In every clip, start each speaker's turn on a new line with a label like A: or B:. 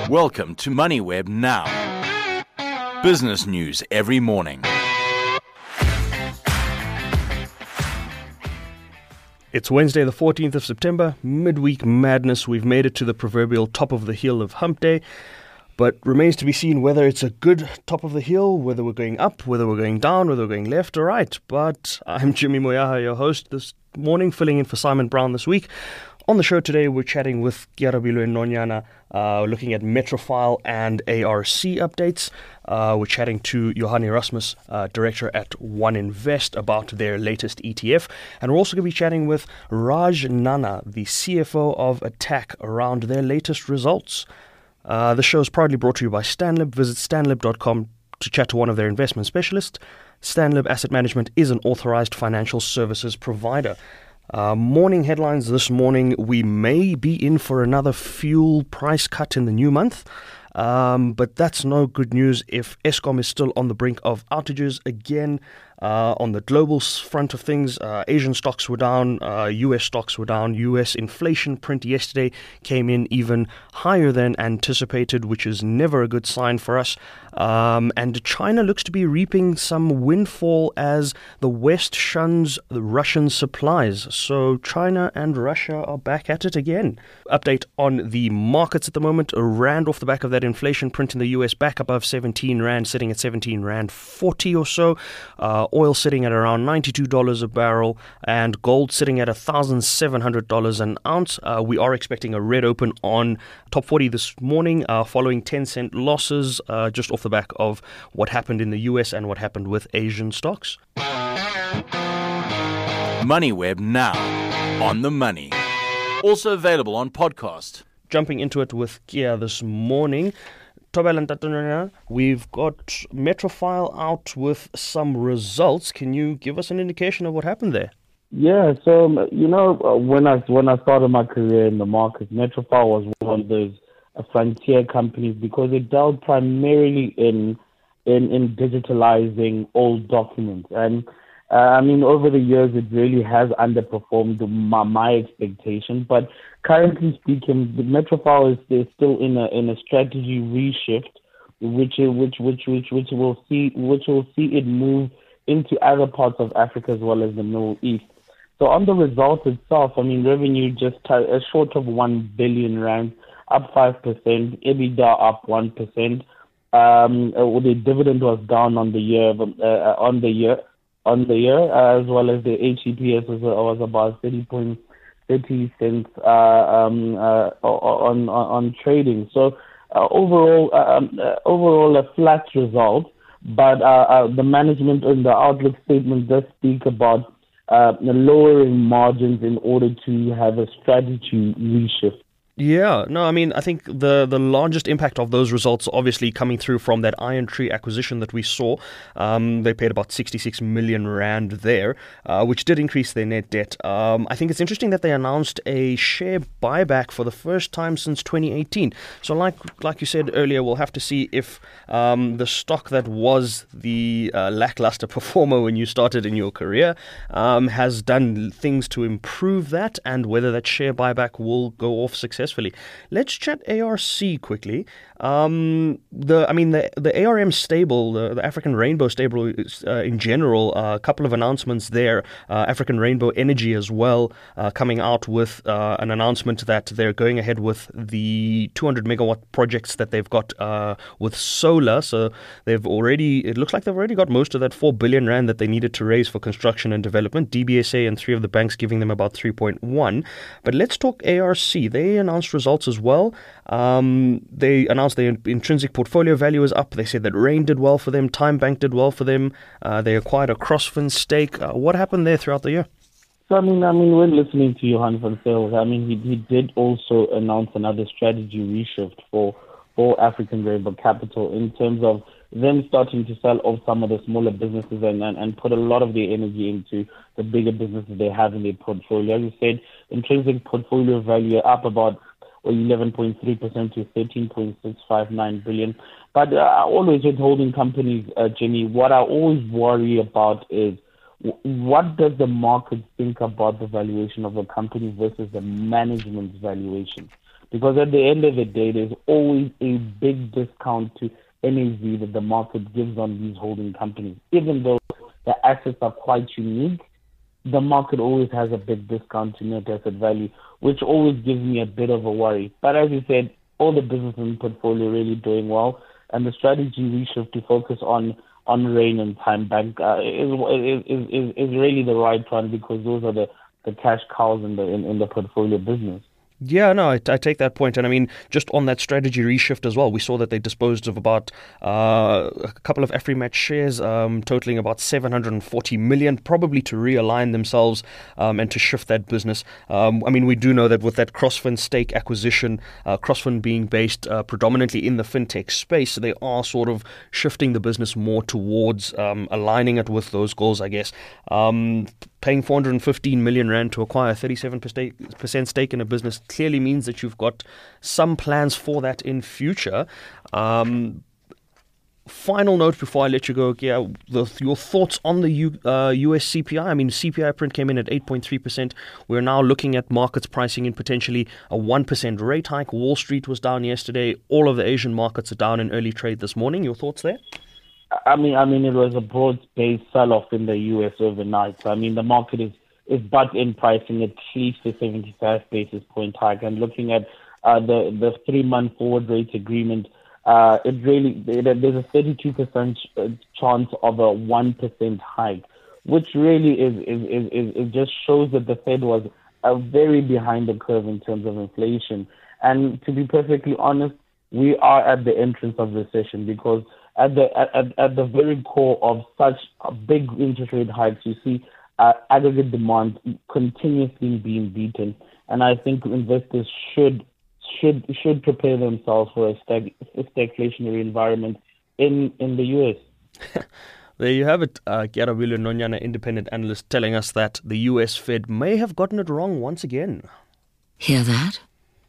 A: Welcome to MoneyWeb Now. Business news every morning.
B: It's Wednesday, the 14th of September, midweek madness. We've made it to the proverbial top of the hill of hump day, but remains to be seen whether it's a good top of the hill, whether we're going up, whether we're going down, whether we're going left or right. But I'm Jimmy Moyaha, your host this morning, filling in for Simon Brown this week. On the show today, we're chatting with Kiarabilo Nonyana, looking at Metrofile and ARC updates. We're chatting to Johan Erasmus, director at One Invest, about their latest ETF. And we're also going to be chatting with Raj Nana, the CFO of Attack, around their latest results. The show is proudly brought to you by Stanlib. Visit stanlib.com to chat to one of their investment specialists. Stanlib Asset Management is an authorized financial services provider. Morning headlines this morning: we may be in for another fuel price cut in the new month, but that's no good news if Eskom is still on the brink of outages again. On the global front of things, Asian stocks were down, US stocks were down. US inflation print yesterday came in even higher than anticipated, which is never a good sign for us. And China looks to be reaping some windfall as the West shuns the Russian supplies. So China and Russia are back at it again. Update on the markets at the moment. A rand off the back of that inflation print in the US, back above 17 rand, sitting at 17 rand 40 or so. Oil sitting at around $92 a barrel, and gold sitting at $1,700 an ounce. We are expecting a red open on top 40 this morning, following 10-cent losses just off the back of what happened in the US and what happened with Asian stocks.
A: MoneyWeb Now, on the money. Also available on podcast.
B: Jumping into it with Kia this morning. We've got Metrofile out with some results. Can you give us an indication of what happened there?
C: Yeah, so when I started my career in the market, Metrofile was one of those frontier companies because it dealt primarily in digitalizing old documents. And over the years, it really has underperformed my expectations. But currently speaking, the Metrofile is still in a strategy reshift, which will see it move into other parts of Africa as well as the Middle East. So on the result itself, revenue just short of 1 billion rand, up 5%, EBITDA up 1%. The dividend was down on the year, as well as the HEPS was about 30 cents on trading. So overall a flat result, but the management in the outlook statement does speak about lowering margins in order to have a strategy reshift.
B: Yeah, no, I think the largest impact of those results obviously coming through from that Iron Tree acquisition that we saw. They paid about 66 million rand there, which did increase their net debt. I think it's interesting that they announced a share buyback for the first time since 2018. So like you said earlier, we'll have to see if the stock that was the lackluster performer when you started in your career has done things to improve that, and whether that share buyback will go off successfully. Let's chat ARC quickly. The ARM stable, the African Rainbow stable in general, a couple of announcements there. African Rainbow Energy as well, coming out with an announcement that they're going ahead with the 200 megawatt projects that they've got with solar. So it looks like they've already got most of that 4 billion rand that they needed to raise for construction and development. DBSA and three of the banks giving them about 3.1. But let's talk ARC. They announced results as well. They announced their intrinsic portfolio value is up. They said that Rain did well for them, Time Bank did well for them. They acquired a Crossfin stake. What happened there throughout the year?
C: So when listening to Johan van Zyl, he did also announce another strategy reshift for African Rainbow Capital in terms of them starting to sell off some of the smaller businesses and put a lot of their energy into the bigger businesses they have in their portfolio. As you said, intrinsic portfolio value up about 11.3% to 13.659 billion. But always with holding companies, Jimmy, what I always worry about is what does the market think about the valuation of a company versus the management's valuation? Because at the end of the day, there's always a big discount to NAV that the market gives on these holding companies. Even though the assets are quite unique, the market always has a big discount to net asset value, which always gives me a bit of a worry. But as you said, all the business in the portfolio really doing well, and the strategy reshift to focus on Rain and Time Bank is really the right one, because those are the cash cows in the portfolio business.
B: Yeah, no, I take that point. And I mean, just on that strategy reshift as well, we saw that they disposed of about a couple of Afrimatch shares, totaling about 740 million, probably to realign themselves and to shift that business. I mean, we do know that with that Crossfin stake acquisition, Crossfin being based predominantly in the fintech space, they are sort of shifting the business more towards aligning it with those goals, I guess. Paying 415 million rand to acquire 37% stake in a business clearly means that you've got some plans for that in future. Final note before I let you go, your thoughts on the US CPI. I mean, CPI print came in at 8.3%. We're now looking at markets pricing in potentially a 1% rate hike. Wall Street was down yesterday. All of the Asian markets are down in early trade this morning. Your thoughts there?
C: I mean, it was a broad-based sell-off in the U.S. overnight. So, I mean, the market is butt in pricing at least a 75 basis point hike. And looking at the 3-month forward rate agreement, there's a 32% chance of a 1% hike, which really is just shows that the Fed was very behind the curve in terms of inflation. And to be perfectly honest, we are at the entrance of recession, because at the very core of such big interest rate hikes, you see aggregate demand continuously being beaten, and I think investors should prepare themselves for a stagflationary environment in the US.
B: There you have it, Kearabelo Nonyana, independent analyst, telling us that the US Fed may have gotten it wrong once again.
D: Hear that?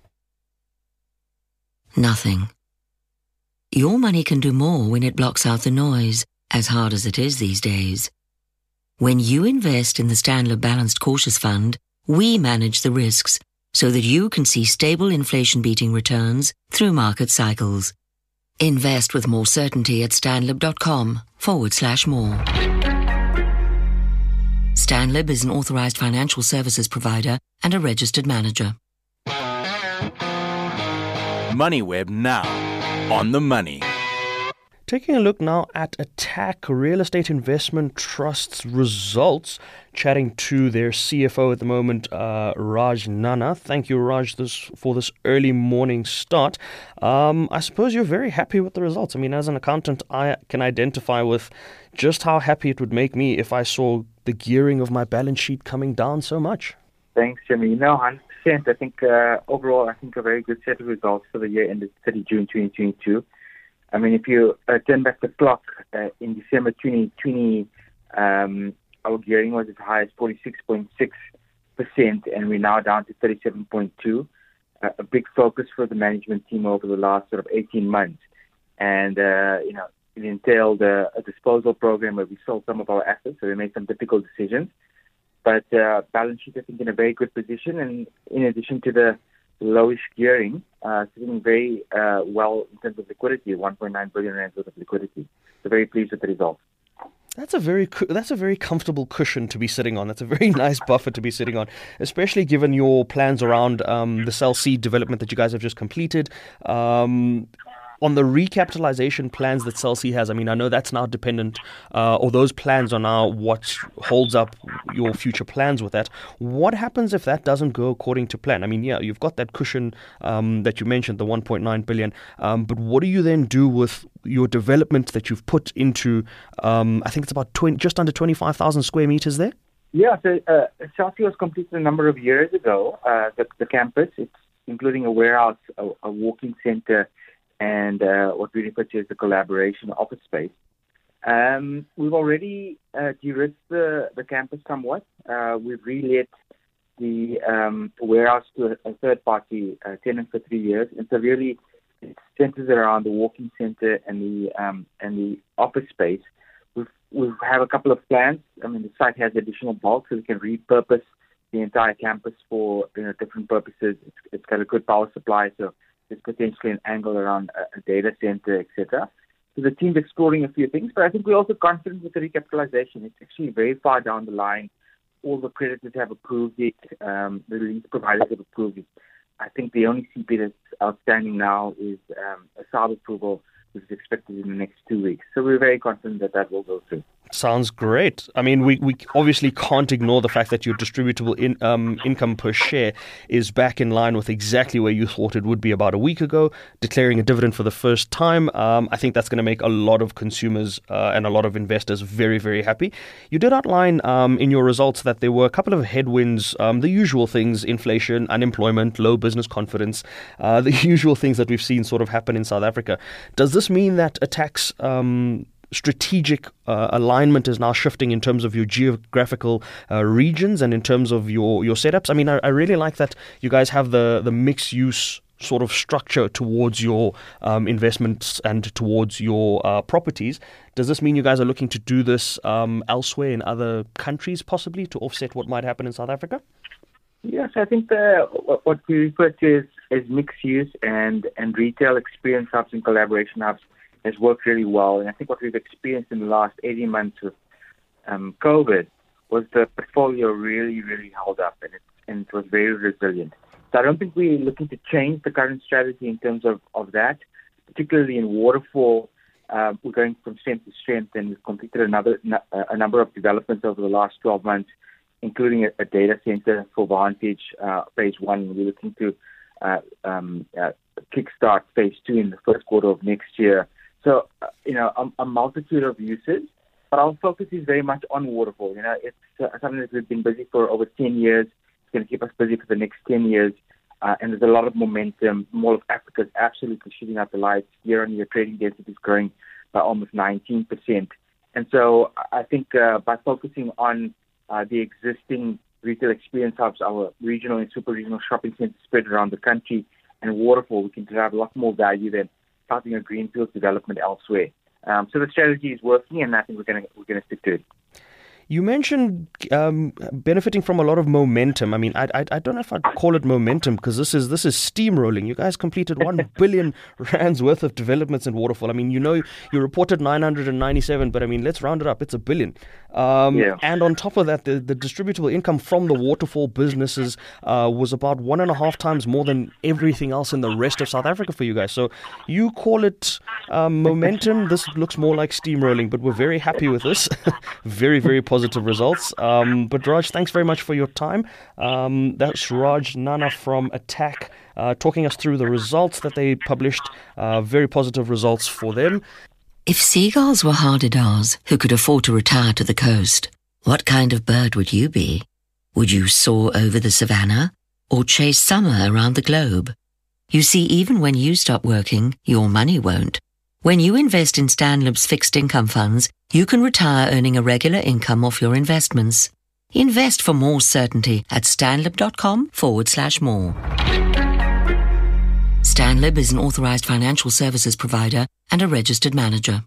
D: Nothing. Your money can do more when it blocks out the noise, as hard as it is these days. When you invest in the Stanlib Balanced Cautious Fund, we manage the risks so that you can see stable inflation-beating returns through market cycles. Invest with more certainty at stanlib.com/more. Stanlib is an authorized financial services provider and a registered manager.
A: MoneyWeb now. On the money.
B: Taking a look now at Attack Real Estate Investment Trust's results, chatting to their CFO at the moment, Raj Nana. Thank you, Raj, for this early morning start. I suppose you're very happy with the results. I mean, as an accountant, I can identify with just how happy it would make me if I saw the gearing of my balance sheet coming down so much.
E: Thanks, Jimmy. No, 100%. I think overall, a very good set of results for the year ended 30 June 2022. I mean, if you turn back the clock in December 2020, our gearing was as high as 46.6%, and we're now down to 37.2%. A big focus for the management team over the last sort of 18 months. And, it entailed a disposal program where we sold some of our assets, so we made some difficult decisions. But balance sheet, I think, in a very good position, and in addition to the lowish gearing, sitting very well in terms of liquidity, 1.9 billion rand worth of liquidity. So very pleased with the results.
B: That's a very comfortable cushion to be sitting on. That's a very nice buffer to be sitting on, especially given your plans around the Cell C development that you guys have just completed. On the recapitalization plans that Cell C has, I mean, I know that's now dependent, or those plans are now what holds up your future plans with that. What happens if that doesn't go according to plan? I mean, yeah, you've got that cushion that you mentioned, the 1.9 billion, but what do you then do with your development that you've put into, I think it's about just under 25,000 square meters there?
E: Yeah, so Cell C was completed a number of years ago, the campus. It's including a warehouse, a walking center, and what we refer to as the collaboration office space. We've already de-risked the campus somewhat. We've re-let the warehouse to a third-party tenant for 3 years, and so really it centers around the walking center and the office space. We have a couple of plans. I mean, the site has additional bulk, so we can repurpose the entire campus for different purposes. It's got a good power supply, so there's potentially an angle around a data center, etc. So the team's exploring a few things, but I think we're also confident with the recapitalization. It's actually very far down the line. All the creditors have approved it. The lease providers have approved it. I think the only CP that's outstanding now is a SARB approval, which is expected in the next 2 weeks. So we're very confident that will go through.
B: Sounds great. I mean, we obviously can't ignore the fact that your distributable income per share is back in line with exactly where you thought it would be about a week ago, declaring a dividend for the first time. I think that's going to make a lot of consumers and a lot of investors very, very happy. You did outline in your results that there were a couple of headwinds, the usual things, inflation, unemployment, low business confidence, the usual things that we've seen sort of happen in South Africa. Does this mean that Attac's strategic alignment is now shifting in terms of your geographical regions and in terms of your setups? I mean, I really like that you guys have the mixed use sort of structure towards your investments and towards your properties. Does this mean you guys are looking to do this elsewhere in other countries possibly to offset what might happen in South Africa?
E: Yes, I think what we refer to as mixed use and retail experience hubs and collaboration hubs has worked really well. And I think what we've experienced in the last 18 months with COVID was the portfolio really, really held up and it was very resilient. So I don't think we're looking to change the current strategy in terms of that, particularly in Waterfall. We're going from strength to strength, and we've completed a number of developments over the last 12 months, including a data center for Vantage phase 1. We're looking to kickstart phase 2 in the first quarter of next year. So, a multitude of uses, but our focus is very much on Waterfall. It's something that we've been busy for over 10 years. It's going to keep us busy for the next 10 years. And there's a lot of momentum. Mall of Africa is absolutely shooting out the lights. Year-on-year trading density is growing by almost 19%. And so I think by focusing on the existing retail experience hubs, our regional and super regional shopping centers spread around the country, and Waterfall, we can drive a lot more value than starting a greenfield development elsewhere. So the strategy is working, and I think we're going to stick to it.
B: You mentioned benefiting from a lot of momentum. I mean, I don't know if I'd call it momentum because this is steamrolling. You guys completed 1 billion rands worth of developments in Waterfall. I mean, you reported 997, but I mean, let's round it up. It's a billion. And on top of that, the distributable income from the Waterfall businesses was about 1.5 times more than everything else in the rest of South Africa for you guys. So you call it momentum. This looks more like steamrolling, but we're very happy with this. Very, very positive results. But Raj, thanks very much for your time. That's Raj Nana from Attack talking us through the results that they published. Very positive results for them.
D: If seagulls were hardidars who could afford to retire to the coast, what kind of bird would you be? Would you soar over the savannah or chase summer around the globe? You see, even when you stop working, your money won't. When you invest in Stanlib's fixed income funds, you can retire earning a regular income off your investments. Invest for more certainty at stanlib.com/more. Stanlib is an authorized financial services provider and a registered manager.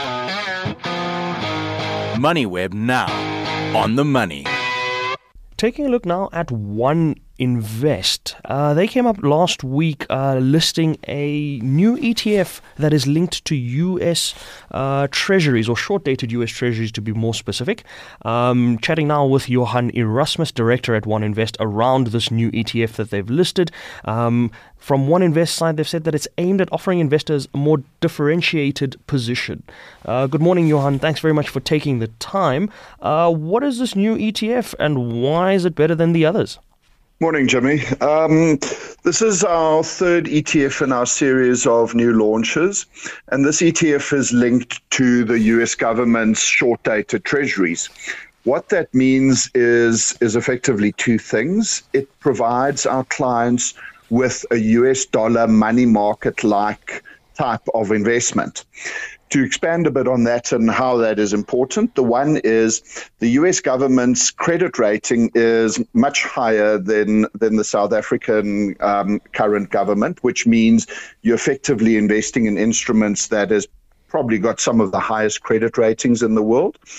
A: MoneyWeb now on the money.
B: Taking a look now at One Invest. They came up last week listing a new ETF that is linked to US treasuries, or short-dated US treasuries to be more specific. Chatting now with Johan Erasmus, director at One Invest, around this new ETF that they've listed. From One Invest side, they've said that it's aimed at offering investors a more differentiated position. Good morning, Johan. Thanks very much for taking the time. What is this new ETF and why is it better than the others?
F: Morning, Jimmy. This is our third ETF in our series of new launches, and this ETF is linked to the US government's short-dated treasuries. What that means is effectively two things. It provides our clients with a US dollar money market-like type of investment. To expand a bit on that and how that is important, the one is the US government's credit rating is much higher than the South African current government, which means you're effectively investing in instruments that has probably got some of the highest credit ratings in the world.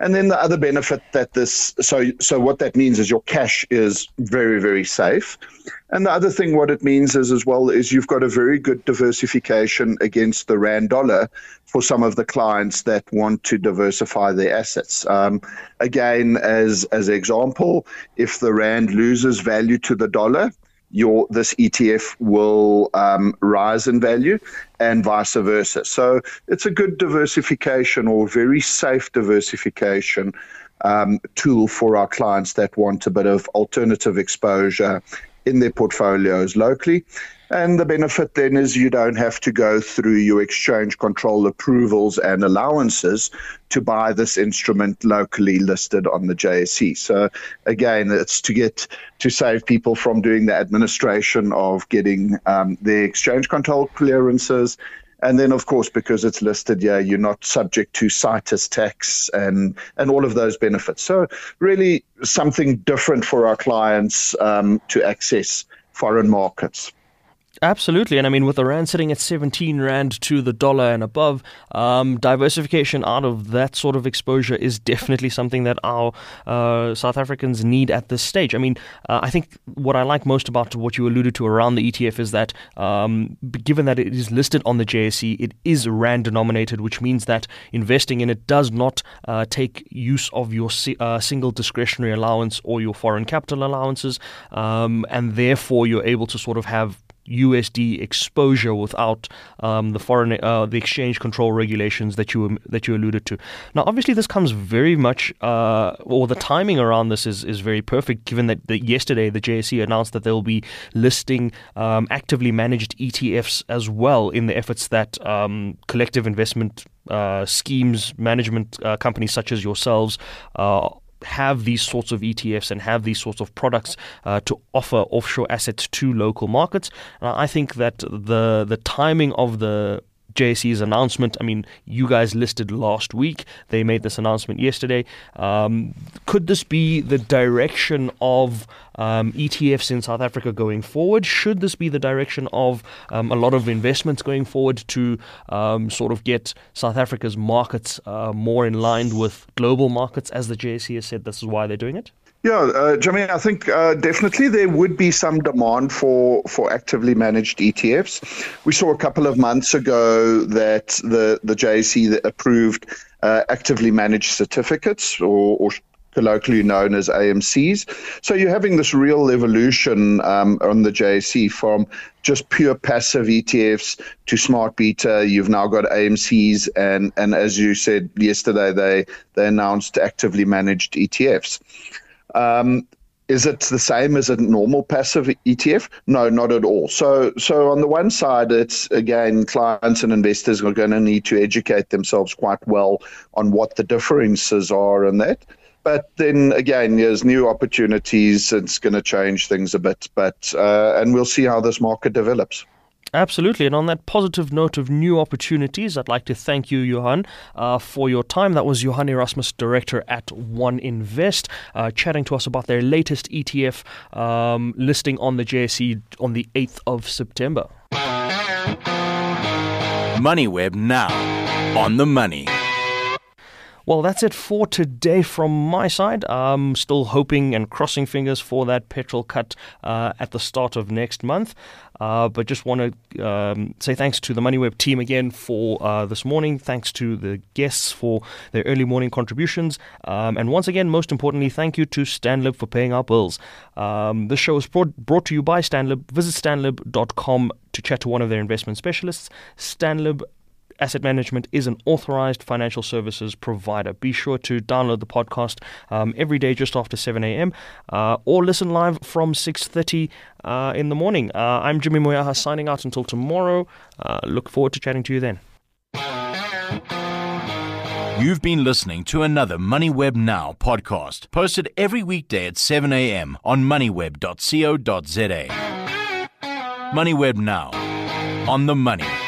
F: And then the other benefit that so what that means is your cash is very, very safe. And the other thing, what it means is as well, is you've got a very good diversification against the rand dollar for some of the clients that want to diversify their assets. Again, as an example, if the rand loses value to the dollar, this ETF will rise in value, and vice versa. So it's a good diversification, or very safe diversification tool for our clients that want a bit of alternative exposure in their portfolios locally. And the benefit then is you don't have to go through your exchange control approvals and allowances to buy this instrument locally listed on the JSE. So again, it's to save people from doing the administration of getting their exchange control clearances. And then, of course, because it's listed here, you're not subject to CITES tax and all of those benefits. So really something different for our clients to access foreign markets.
B: Absolutely. And I mean, with the rand sitting at 17 rand to the dollar and above, diversification out of that sort of exposure is definitely something that our South Africans need at this stage. I mean, I think what I like most about what you alluded to around the ETF is that given that it is listed on the JSE, it is rand denominated, which means that investing in it does not take use of your single discretionary allowance or your foreign capital allowances, and therefore you're able to sort of have USD exposure without the exchange control regulations that you alluded to. Now, obviously, this comes very much, or the timing around this is very perfect, given that yesterday the JSE announced that they'll be listing actively managed ETFs as well in the efforts that collective investment schemes, management companies such as yourselves have these sorts of ETFs and have these sorts of products to offer offshore assets to local markets. I think that the timing of the JSE's announcement, I mean, you guys listed last week. They made this announcement yesterday. Could this be the direction of ETFs in South Africa going forward? Should this be the direction of a lot of investments going forward to sort of get South Africa's markets more in line with global markets, as the JSE has said this is why they're doing it?
F: Yeah, Jimmy, I think definitely there would be some demand for actively managed ETFs. We saw a couple of months ago that the JSE approved actively managed certificates, or colloquially known as AMCs. So you're having this real evolution on the JSE from just pure passive ETFs to smart beta. You've now got AMCs, and as you said yesterday, they announced actively managed ETFs. Is it the same as a normal passive ETF? No, not at all. So on the one side, it's, again, clients and investors are going to need to educate themselves quite well on what the differences are in that. But then again, there's new opportunities. It's going to change things a bit, and we'll see how this market develops.
B: Absolutely. And on that positive note of new opportunities, I'd like to thank you, Johan, for your time. That was Johan Erasmus, Director at One Invest, chatting to us about their latest ETF listing on the JSE on the 8th of September.
A: MoneyWeb now on the money.
B: Well, that's it for today from my side. I'm still hoping and crossing fingers for that petrol cut at the start of next month. But just want to say thanks to the MoneyWeb team again for this morning. Thanks to the guests for their early morning contributions. And once again, most importantly, thank you to Stanlib for paying our bills. This show is brought to you by Stanlib. Visit stanlib.com to chat to one of their investment specialists. Stanlib Asset Management is an authorized financial services provider. Be sure to download the podcast every day just after 7 a.m. Or listen live from 6:30 in the morning. I'm Jimmy Moyaha signing out until tomorrow. Look forward to chatting to you then.
A: You've been listening to another MoneyWeb Now podcast, posted every weekday at 7 a.m. on moneyweb.co.za. MoneyWeb Now, on the money.